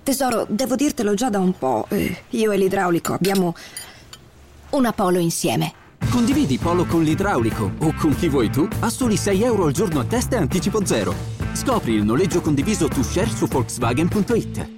Tesoro, devo dirtelo già da un po'. Io e l'idraulico abbiamo una Polo insieme. Condividi Polo con l'idraulico o con chi vuoi tu a soli 6 euro al giorno a testa e anticipo zero. Scopri il noleggio condiviso to share su Volkswagen.it.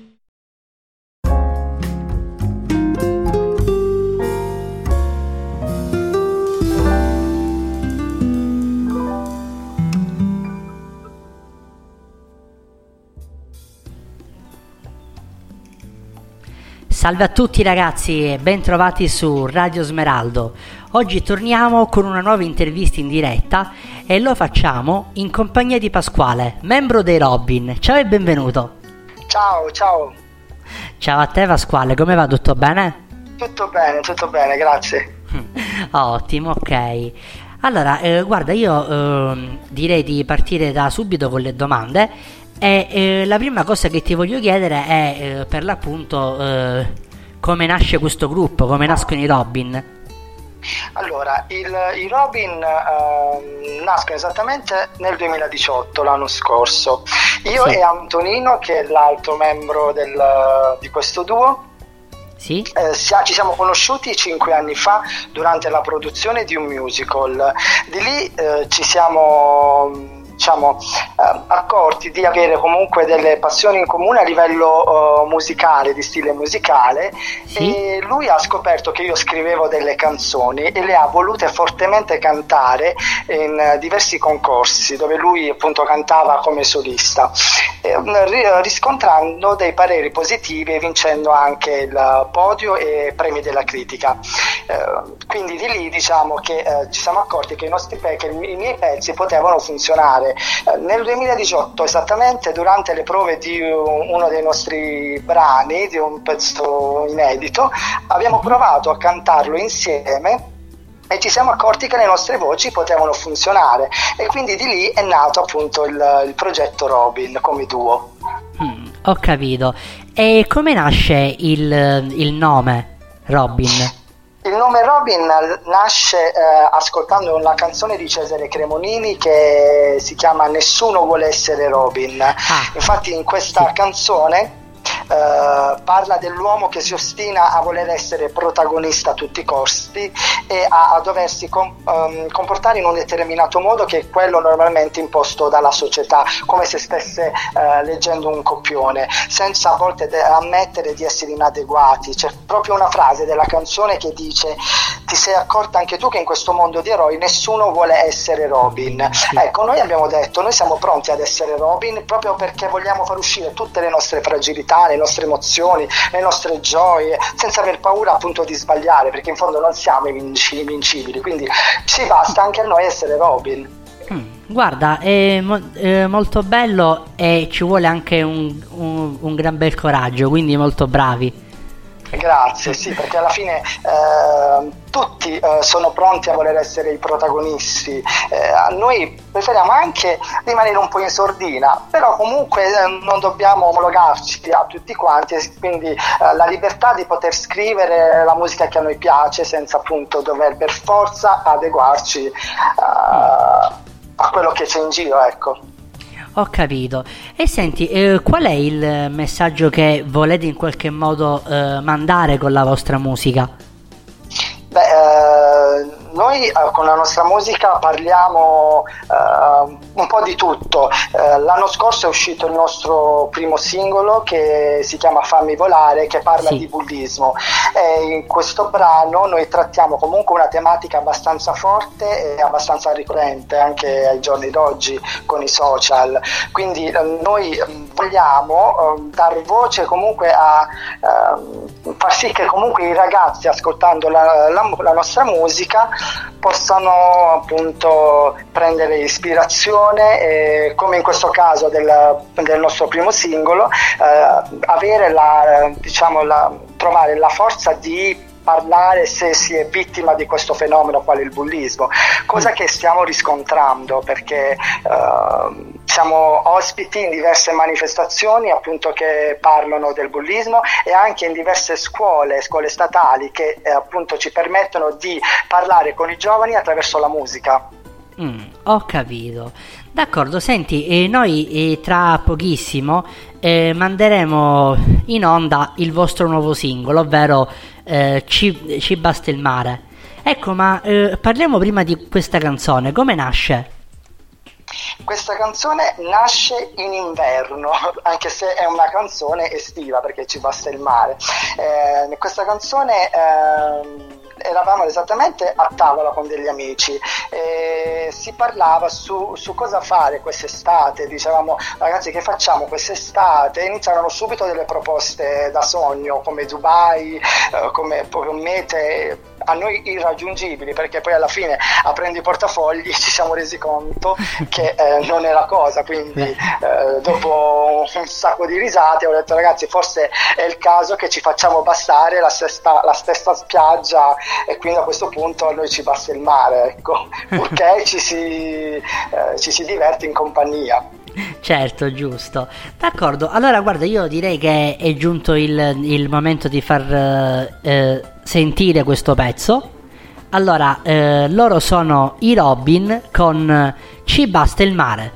Salve a tutti ragazzi e ben trovati su Radio Smeraldo. Oggi torniamo con una nuova intervista in diretta e lo facciamo in compagnia di Pasquale, membro dei Robin. Ciao e benvenuto. Ciao. Ciao a te Pasquale, come va? Tutto bene? Tutto bene, grazie. Ottimo, ok. Allora, guarda, io direi di partire da subito con le domande. E la prima cosa che ti voglio chiedere è per l'appunto come nasce questo gruppo, come nascono i Robin? Allora, i Robin nascono esattamente nel 2018, l'anno scorso. Io Sì. e Antonino, che è l'altro membro di questo duo, Sì? ci siamo conosciuti 5 anni fa durante la produzione di un musical. Di lì ci siamo accorti di avere comunque delle passioni in comune a livello musicale, di stile musicale. Sì. E lui ha scoperto che io scrivevo delle canzoni e le ha volute fortemente cantare in diversi concorsi dove lui appunto cantava come solista, riscontrando dei pareri positivi e vincendo anche il podio e premi della critica. Quindi di lì diciamo che ci siamo accorti che i miei pezzi potevano funzionare. Nel 2018, esattamente durante le prove di uno dei nostri brani, di un pezzo inedito, abbiamo provato a cantarlo insieme e ci siamo accorti che le nostre voci potevano funzionare, e quindi di lì è nato appunto il progetto Robin come duo. Ho capito. E come nasce il nome Robin? Il nome Robin nasce ascoltando una canzone di Cesare Cremonini che si chiama Nessuno vuole essere Robin. Infatti in questa canzone parla dell'uomo che si ostina a voler essere protagonista a tutti i costi e a doversi comportare in un determinato modo, che è quello normalmente imposto dalla società, come se stesse leggendo un copione, senza a volte ammettere di essere inadeguati. C'è proprio una frase della canzone che dice: ti sei accorta anche tu che in questo mondo di eroi nessuno vuole essere Robin? Ecco, noi abbiamo detto, noi siamo pronti ad essere Robin proprio perché vogliamo far uscire tutte le nostre fragilità, le nostre emozioni, le nostre gioie, senza aver paura appunto di sbagliare, perché in fondo non siamo invincibili, quindi ci basta anche a noi essere Robin. Guarda, è molto bello e ci vuole anche un gran bel coraggio, quindi molto bravi. Grazie, sì, perché alla fine tutti sono pronti a voler essere i protagonisti. Noi preferiamo anche rimanere un po' in sordina, però comunque non dobbiamo omologarci a tutti quanti, e quindi la libertà di poter scrivere la musica che a noi piace senza appunto dover per forza adeguarci a quello che c'è in giro, ecco. Ho capito. E senti, qual è il messaggio che volete in qualche modo mandare con la vostra musica? Noi con la nostra musica parliamo un po' di tutto. L'anno scorso è uscito il nostro primo singolo che si chiama Fammi volare, che parla di bullismo, e in questo brano noi trattiamo comunque una tematica abbastanza forte e abbastanza ricorrente anche ai giorni d'oggi con i social. Quindi noi vogliamo dar voce comunque a far sì che comunque i ragazzi, ascoltando la nostra musica, possano appunto prendere ispirazione e, come in questo caso del nostro primo singolo, avere trovare la forza di parlare se si è vittima di questo fenomeno quale il bullismo, cosa che stiamo riscontrando perché siamo ospiti in diverse manifestazioni appunto che parlano del bullismo, e anche in diverse scuole statali che appunto ci permettono di parlare con i giovani attraverso la musica. Ho capito. D'accordo, senti, noi tra pochissimo manderemo in onda il vostro nuovo singolo, ovvero Ci basta il mare. Ecco, ma parliamo prima di questa canzone, come nasce? Questa canzone nasce in inverno, anche se è una canzone estiva perché ci basta il mare. Questa canzone eravamo esattamente a tavola con degli amici e si parlava su cosa fare quest'estate. Dicevamo: ragazzi, che facciamo quest'estate? Iniziarono subito delle proposte da sogno, come Dubai, come mete a noi irraggiungibili, perché poi alla fine, aprendo i portafogli, ci siamo resi conto che non era cosa. Quindi dopo un sacco di risate ho detto: ragazzi, forse è il caso che ci facciamo bastare la stessa spiaggia, e quindi a questo punto a noi ci basta il mare, ecco, purché ci si diverte in compagnia. Certo, giusto. D'accordo, allora guarda, io direi che è giunto il momento di far sentire questo pezzo. Allora, loro sono i Robin con Ci basta il mare.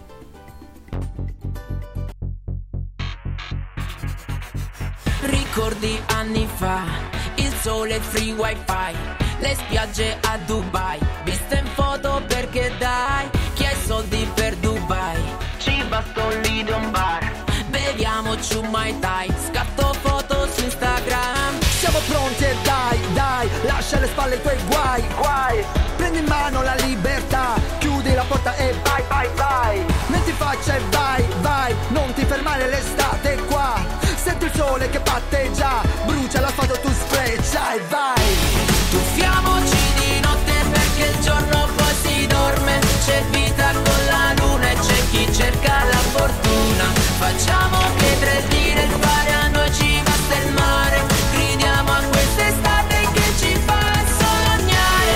Ricordi anni fa, il sole, il free wifi, le spiagge a Dubai, viste in foto perché dai, chi ha i soldi per Dubai, ci basta un lido un bar, beviamo ciù mai tai, scatto foto su Instagram. Siamo pronti e dai, lascia alle spalle i tuoi guai, prendi in mano la libertà, chiudi la porta e vai, metti faccia e vai, non ti fermare, l'estate è qua, senti il sole che batte già, brucia l'asfalto, tu sfreccia e vai. Tuffiamoci di notte perché il giorno poi si dorme, c'è vita con la luna e c'è chi cerca la fortuna, facciamo che tre dire il fare, a noi ci basta il mare, gridiamo a quest'estate che ci fa sognare,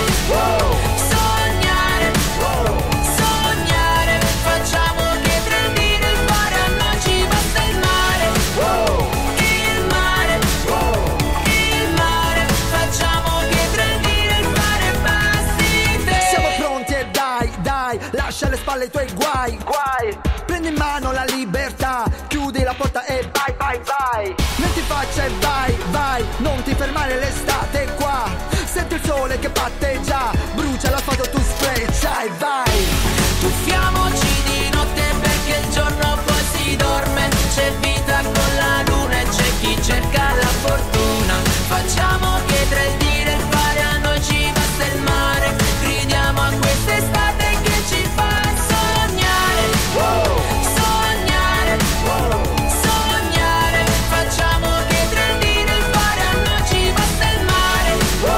sognare, facciamo che tre dire il fare, a noi ci basta il mare, il mare, facciamo che tre dire il fare, basti te. Siamo pronti e dai, lascia alle spalle i tuoi guai, prendi in mano la libertà, chiudi la porta e vai, metti faccia e vai, non ti fermare, l'estate è qua, senti il sole che batte già, brucia l'asfalto, tu sfreccia e vai. Tuffiamoci di notte perché il giorno poi si dorme, c'è vita con la luna e c'è chi cerca la fortuna, facciamo che tra il dire e il fare, a noi ci basta il mare, gridiamo a quest'estate che ci fa sognare, facciamo che tra il dire e il fare, a noi ci basta il mare,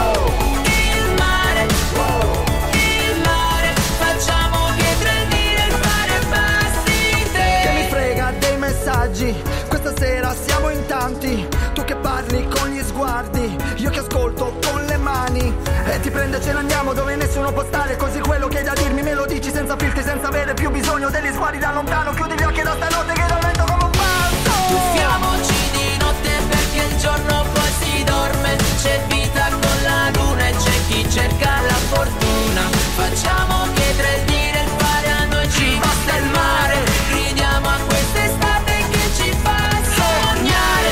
il mare, facciamo che tra il dire e il fare, basti te. Che mi frega dei messaggi, questa sera siamo in tanti, tu che parli con gli sguardi, io che ascolto con le mani, e ti prende e ce ne andiamo dove nessuno può stare, così quello che hai da dirmi me lo dici senza filtri, senza avere più bisogno degli sguardi da lontano, chiudi gli occhi da stanotte che dormento come un pazzo. Tuffiamoci di notte perché il giorno poi si dorme, c'è vita con la luna e c'è chi cerca la fortuna, facciamo che tra il dire e il fare, a noi ci basta il mare, gridiamo a quest'estate che ci fa sognare,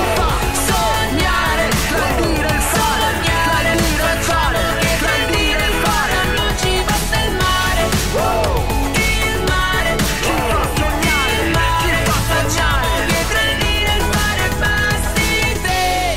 Tra il dire e il fare, facciamo che tra il dire e il fare, a noi ci basta il mare, facciamo che tra il dire e il fare, basti te.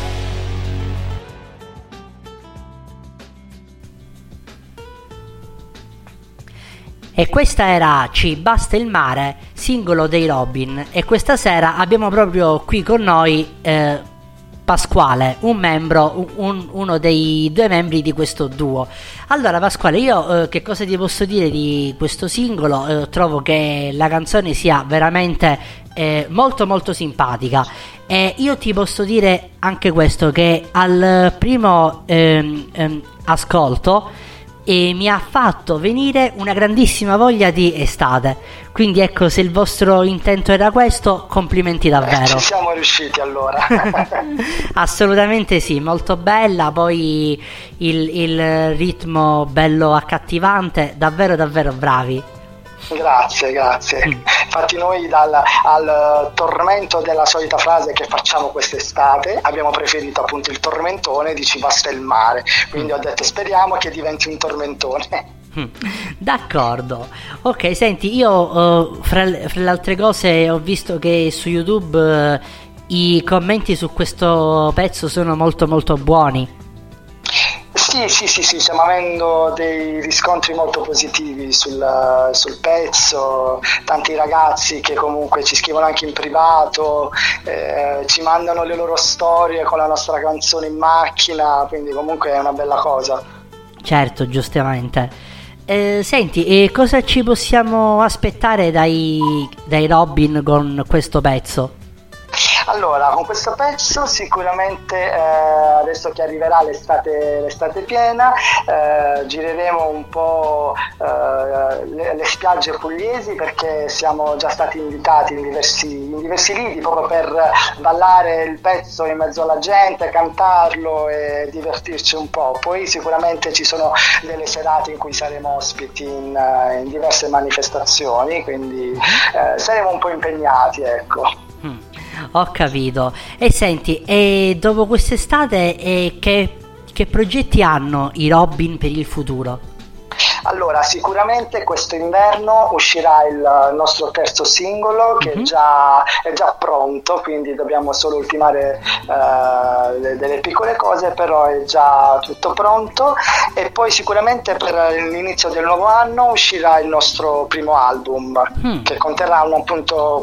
E questa era Ci basta il mare, singolo dei Robin, e questa sera abbiamo proprio qui con noi Pasquale, un membro, uno dei due membri di questo duo. Allora Pasquale, io che cosa ti posso dire di questo singolo? Trovo che la canzone sia veramente molto molto simpatica, e io ti posso dire anche questo, che al primo ascolto mi ha fatto venire una grandissima voglia di estate. Quindi ecco, se il vostro intento era questo, complimenti davvero. Ci siamo riusciti allora. Assolutamente sì, molto bella, poi il ritmo bello accattivante, davvero davvero bravi. Grazie. Infatti noi al tormento della solita frase che facciamo quest'estate abbiamo preferito appunto il tormentone di Ci basta il mare, quindi ho detto speriamo che diventi un tormentone. D'accordo. Ok, senti, io fra le altre cose ho visto che su YouTube i commenti su questo pezzo sono molto molto buoni. Sì, stiamo avendo dei riscontri molto positivi sul pezzo, tanti ragazzi che comunque ci scrivono anche in privato, ci mandano le loro storie con la nostra canzone in macchina, quindi comunque è una bella cosa. Certo, giustamente. Senti, cosa ci possiamo aspettare dai Robin con questo pezzo? Allora, con questo pezzo sicuramente adesso che arriverà l'estate piena, gireremo un po' le spiagge pugliesi, perché siamo già stati invitati in diversi lidi proprio per ballare il pezzo in mezzo alla gente, cantarlo e divertirci un po'. Poi sicuramente ci sono delle serate in cui saremo ospiti in diverse manifestazioni, quindi saremo un po' impegnati, ecco. Ho capito. E senti, e dopo quest'estate che progetti hanno i Robin per il futuro? Allora, sicuramente questo inverno uscirà il nostro terzo singolo che è già pronto, quindi dobbiamo solo ultimare delle piccole cose, però è già tutto pronto. E poi sicuramente per l'inizio del nuovo anno uscirà il nostro primo album che conterrà appunto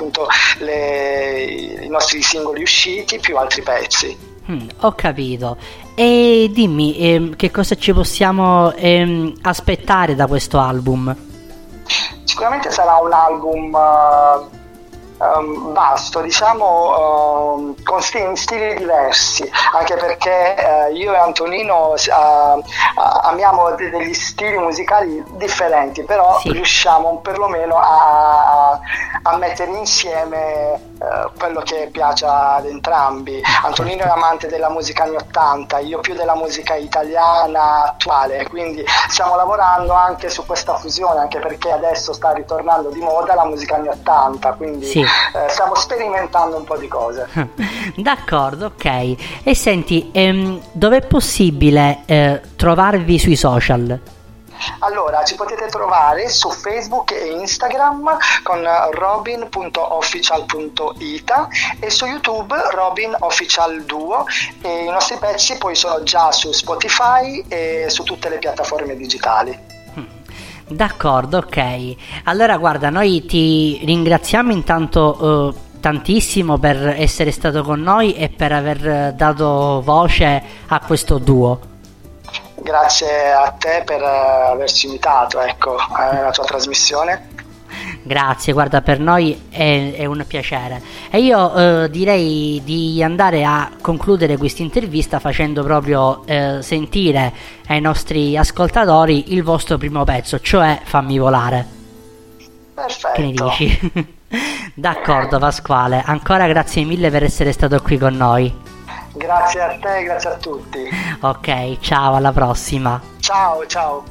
i nostri singoli usciti più altri pezzi. Ho capito. E dimmi, che cosa ci possiamo aspettare da questo album? Sicuramente sarà un album vasto, diciamo, con stili diversi, anche perché io e Antonino amiamo degli stili musicali differenti, però riusciamo perlomeno a mettere insieme quello che piace ad entrambi. Antonino è amante della musica anni 80, io più della musica italiana attuale, quindi stiamo lavorando anche su questa fusione, anche perché adesso sta ritornando di moda la musica anni 80, quindi stiamo sperimentando un po' di cose. D'accordo, ok. E senti, dove è possibile trovarvi sui social? Allora, ci potete trovare su Facebook e Instagram con robin.official.it e su YouTube Robin Official Duo, e i nostri pezzi poi sono già su Spotify e su tutte le piattaforme digitali. D'accordo, ok. Allora guarda, noi ti ringraziamo intanto tantissimo per essere stato con noi e per aver dato voce a questo duo. Grazie a te per averci invitato, ecco, alla tua trasmissione. Grazie, guarda, per noi è un piacere. E io direi di andare a concludere questa intervista facendo proprio sentire ai nostri ascoltatori il vostro primo pezzo, cioè Fammi volare. Perfetto. Che ne dici? D'accordo Pasquale, ancora grazie mille per essere stato qui con noi. Grazie a te, grazie a tutti. Ok, ciao, alla prossima. Ciao.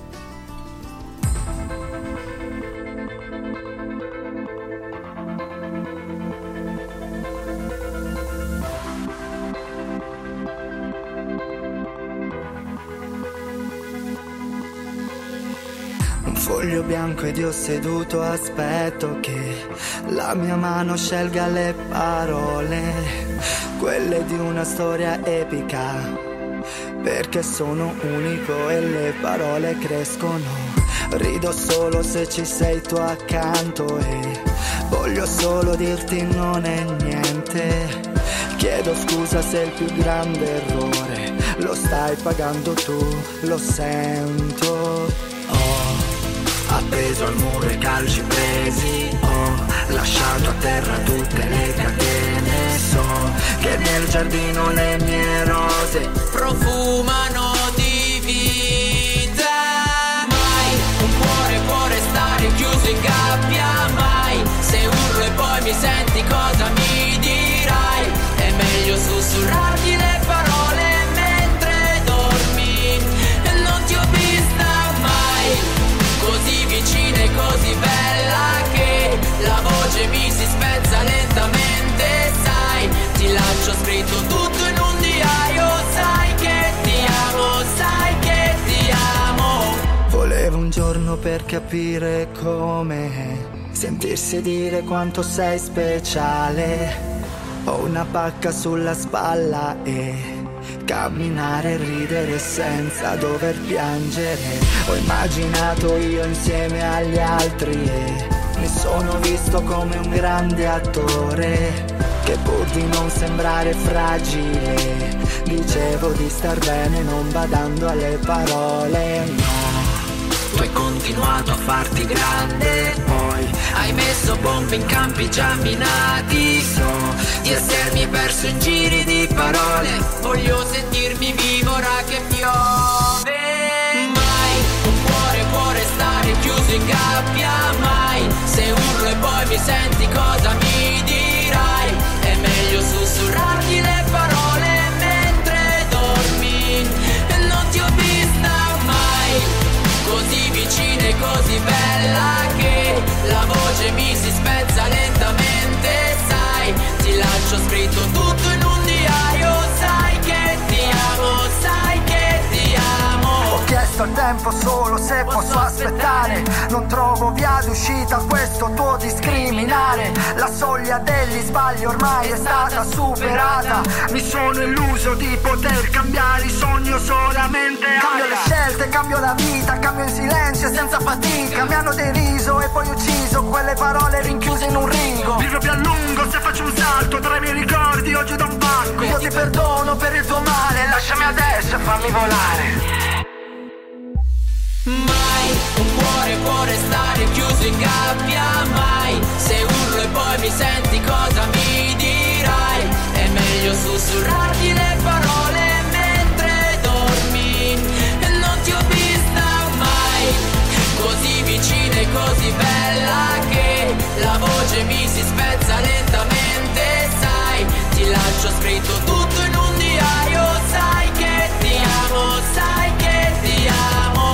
Un foglio bianco ed io seduto aspetto che la mia mano scelga le parole, quelle di una storia epica, perché sono unico e le parole crescono. Rido solo se ci sei tu accanto e voglio solo dirti non è niente. Chiedo scusa se il più grande errore lo stai pagando tu, lo sento. Appeso al muro i calci presi, ho lasciato a terra tutte le catene. So che nel giardino le mie rose profumano di vita. Mai un cuore può restare chiuso in gabbia, mai. Se urlo e poi mi senti cosa mi dirai? È meglio sussurrarti le parole mentre dormi. E non ti ho vista mai così vicina e così bella. ti lascio scritto tutto in un diario. Sai che ti amo, sai che ti amo. Volevo un giorno per capire come sentirsi dire quanto sei speciale. Ho una pacca sulla spalla e camminare e ridere senza dover piangere. Ho immaginato io insieme agli altri e mi sono visto come un grande attore, che pur di non sembrare fragile dicevo di star bene non badando alle parole. No, tu hai continuato a farti grande, poi hai messo bombe in campi già minati. So di essermi perso in giri di parole, voglio sentirmi vivo ora che piove. Mai un cuore può restare chiuso in gabbia, mai. Se urlo e poi mi senti cosa mi dirai? È meglio sussurrarti le parole mentre dormi. E non ti ho vista mai così vicina e così bella che la voce mi si spezza lentamente. Sai, ti lascio scritto tutto in un diario. Sai che ti amo, sai che ti amo. ho chiesto al tempo solo se posso aspettare. Non trovo via d'uscita a questo tuo discriminare. La soglia degli sbagli ormai è stata superata. Mi sono illuso di poter cambiare, sogno solamente aria. Cambio le scelte, cambio la vita, cambio in silenzio e senza fatica. Mi hanno deriso e poi ucciso quelle parole rinchiuse in un rigo. Vivo più a lungo se faccio un salto tra i miei ricordi o giù da un banco. Io ti perdono per il tuo male, lasciami adesso e fammi volare. Mai un cuore può restare chiuso in gabbia, mai. Se urlo e poi mi senti cosa mi dirai? È meglio sussurrarti le parole mentre dormi. E non ti ho vista mai così vicina e così bella che la voce mi si spezza lentamente. Sai, ti lascio scritto tutto in un diario. Sai che ti amo, sai che ti amo.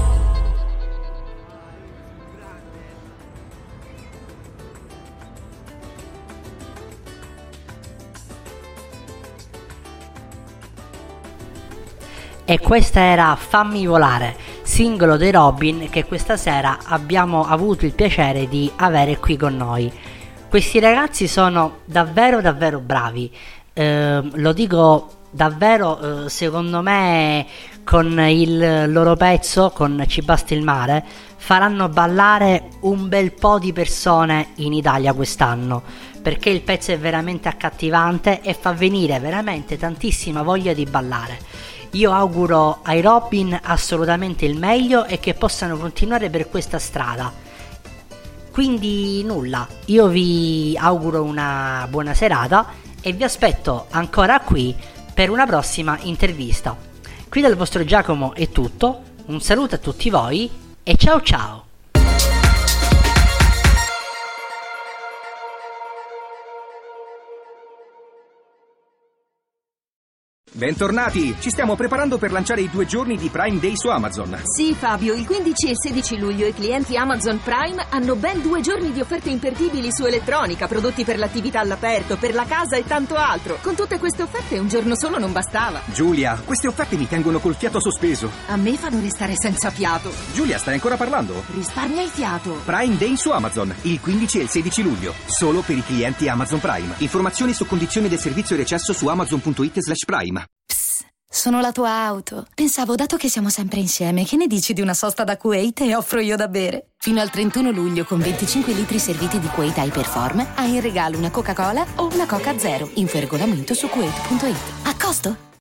E questa era Fammi volare, singolo dei Robin, che questa sera abbiamo avuto il piacere di avere qui con noi. Questi ragazzi sono davvero davvero bravi, lo dico davvero, secondo me con il loro pezzo, con Ci basta il mare, faranno ballare un bel po' di persone in Italia quest'anno, perché il pezzo è veramente accattivante e fa venire veramente tantissima voglia di ballare. Io auguro ai Robin assolutamente il meglio e che possano continuare per questa strada. Quindi nulla, io vi auguro una buona serata e vi aspetto ancora qui per una prossima intervista. Qui dal vostro Giacomo è tutto, un saluto a tutti voi e ciao ciao! Bentornati! Ci stiamo preparando per lanciare i 2 giorni di Prime Day su Amazon. Sì, Fabio, il 15 e il 16 luglio i clienti Amazon Prime hanno ben 2 giorni di offerte imperdibili su elettronica, prodotti per l'attività all'aperto, per la casa e tanto altro. Con tutte queste offerte un giorno solo non bastava. Giulia, queste offerte mi tengono col fiato sospeso. A me fanno restare senza fiato. Giulia, stai ancora parlando? Risparmia il fiato. Prime Day su Amazon, il 15 e il 16 luglio. Solo per i clienti Amazon Prime. Informazioni su condizioni del servizio e recesso su amazon.it/prime. Sono la tua auto. Pensavo, dato che siamo sempre insieme, che ne dici di una sosta da Kuwait e offro io da bere? Fino al 31 luglio con 25 litri serviti di Kuwait Hyperform hai in regalo una Coca-Cola o una Coca Zero. Info e regolamento su Kuwait.it. A costo?